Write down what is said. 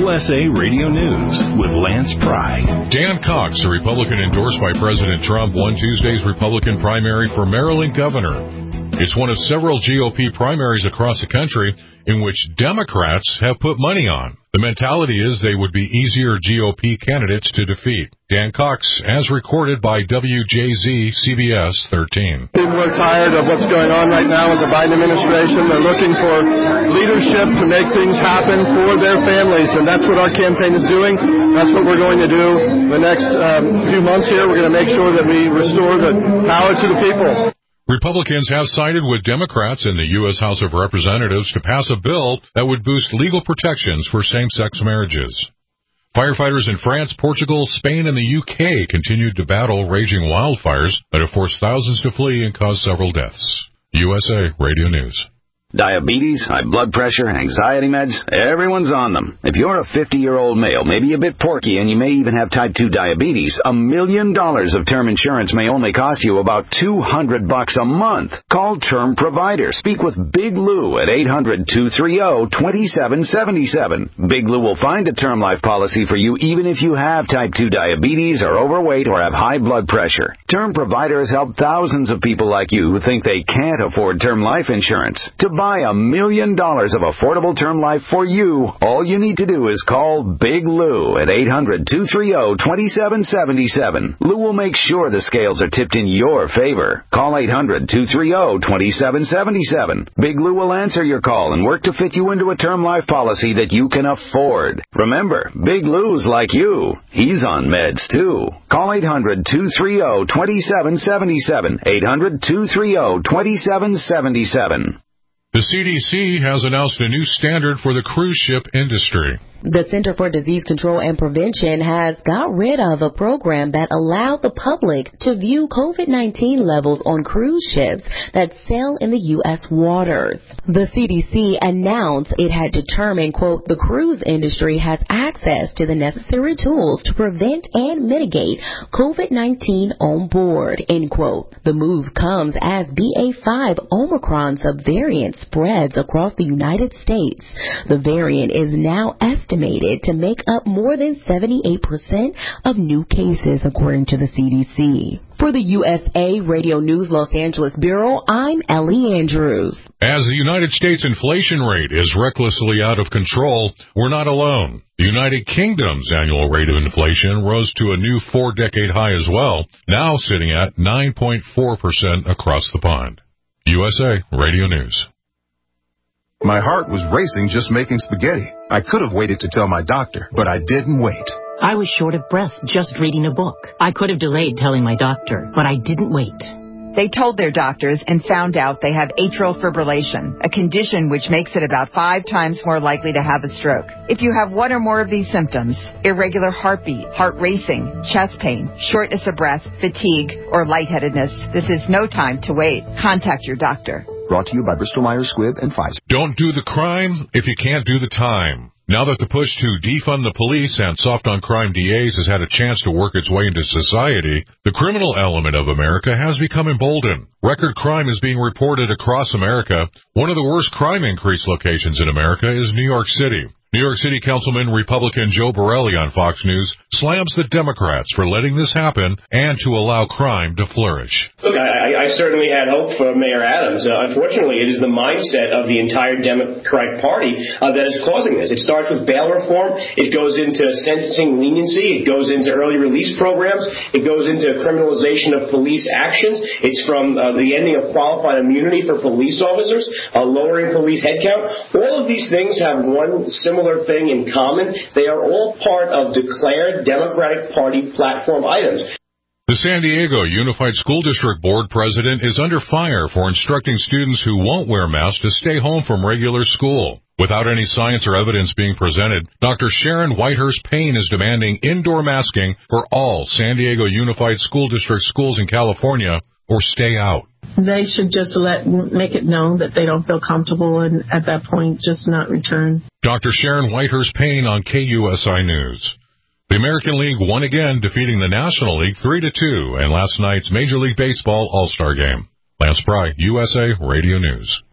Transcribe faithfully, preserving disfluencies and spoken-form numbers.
U S A Radio News with Lance Pry. Dan Cox, a Republican endorsed by President Trump, won Tuesday's Republican primary for Maryland governor. It's one of several G O P primaries across the country in which Democrats have put money on. The mentality is they would be easier G O P candidates to defeat. Dan Cox, as recorded by W J Z C B S thirteen. People are tired of what's going on right now with the Biden administration. They're looking for leadership to make things happen for their families, and that's what our campaign is doing. That's what we're going to do the next um, few months here. We're going to make sure that we restore the power to the people. Republicans have sided with Democrats in the U S House of Representatives to pass a bill that would boost legal protections for same-sex marriages. Firefighters in France, Portugal, Spain, and the U K continued to battle raging wildfires that have forced thousands to flee and caused several deaths. U S A Radio News. Diabetes, high blood pressure, anxiety meds, everyone's on them. If you're a fifty-year-old male, maybe a bit porky, and you may even have type two diabetes, a million dollars of term insurance may only cost you about two hundred bucks a month. Call Term Provider. Speak with Big Lou at eight hundred, two three zero, two seven seven seven. Big Lou will find a term life policy for you even if you have type two diabetes, are overweight, or have high blood pressure. Term Provider has helped thousands of people like you who think they can't afford term life insurance. To buy a million dollars of affordable term life for you, all you need to do is call Big Lou at eight hundred, two three zero, two seven seven seven. Lou will make sure the scales are tipped in your favor. Call eight hundred, two three zero, two seven seven seven. Big Lou will answer your call and work to fit you into a term life policy that you can afford. Remember, Big Lou's like you. He's on meds too. Call eight hundred, two three zero, two seven seven seven. eight hundred, two three zero, two seven seven seven. The C D C has announced a new standard for the cruise ship industry. The Center for Disease Control and Prevention has got rid of a program that allowed the public to view COVID nineteen levels on cruise ships that sail in the U S waters. The C D C announced it had determined, quote, the cruise industry has access to the necessary tools to prevent and mitigate COVID nineteen on board, end quote. The move comes as B A five Omicron subvariant spreads across the United States. The variant is now estimated estimated to make up more than seventy-eight percent of new cases, according to the C D C. For the U S A Radio News Los Angeles Bureau, I'm Ellie Andrews. As the United States inflation rate is recklessly out of control, we're not alone. The United Kingdom's annual rate of inflation rose to a new four-decade high as well, now sitting at nine point four percent across the pond. U S A Radio News. My heart was racing just making spaghetti. I could have waited to tell my doctor, but I didn't wait. I was short of breath just reading a book. I could have delayed telling my doctor, but I didn't wait. They told their doctors and found out they have atrial fibrillation, a condition which makes it about five times more likely to have a stroke. If you have one or more of these symptoms, irregular heartbeat, heart racing, chest pain, shortness of breath, fatigue, or lightheadedness, this is no time to wait. Contact your doctor. Brought to you by Bristol-Myers Squibb and Pfizer. Don't do the crime if you can't do the time. Now that the push to defund the police and soft-on-crime D As has had a chance to work its way into society, the criminal element of America has become emboldened. Record crime is being reported across America. One of the worst crime increase locations in America is New York City. New York City Councilman Republican Joe Borelli on Fox News slams the Democrats for letting this happen and to allow crime to flourish. Look, I, I certainly had hope for Mayor Adams. Uh, unfortunately, it is the mindset of the entire Democratic Party uh, that is causing this. It starts with bail reform. It goes into sentencing leniency. It goes into early release programs. It goes into criminalization of police actions. It's from uh, the ending of qualified immunity for police officers, uh, lowering police headcount. All of these things have one similar thing in common. They are all part of declared Democratic Party platform items. The San Diego Unified School District Board president is under fire for instructing students who won't wear masks to stay home from regular school. Without any science or evidence being presented, Doctor Sharon Whitehurst Payne is demanding indoor masking for all San Diego Unified School District schools in California, or stay out. They should just let make it known that they don't feel comfortable, and at that point, just not return. Doctor Sharon Whitehurst Payne on K U S I News. The American League won again, defeating the National League three to two in last night's Major League Baseball All-Star Game. Lance Pry, U S A Radio News.